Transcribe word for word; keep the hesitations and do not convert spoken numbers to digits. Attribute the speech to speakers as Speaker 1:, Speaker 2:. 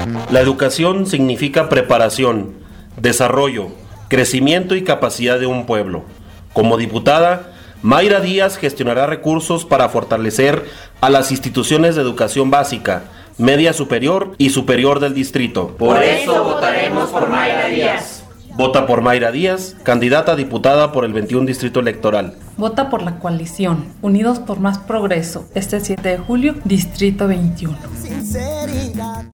Speaker 1: La educación significa preparación, desarrollo, crecimiento y capacidad de un pueblo. Como diputada, Mayra Díaz gestionará recursos para fortalecer a las instituciones de educación básica, media superior y superior del distrito.
Speaker 2: Por eso votaremos por Mayra Díaz.
Speaker 1: Vota por Mayra Díaz, candidata a diputada por el veintiuno Distrito Electoral.
Speaker 3: Vota por la coalición Unidos por Más Progreso, este siete de julio, Distrito veintiuno.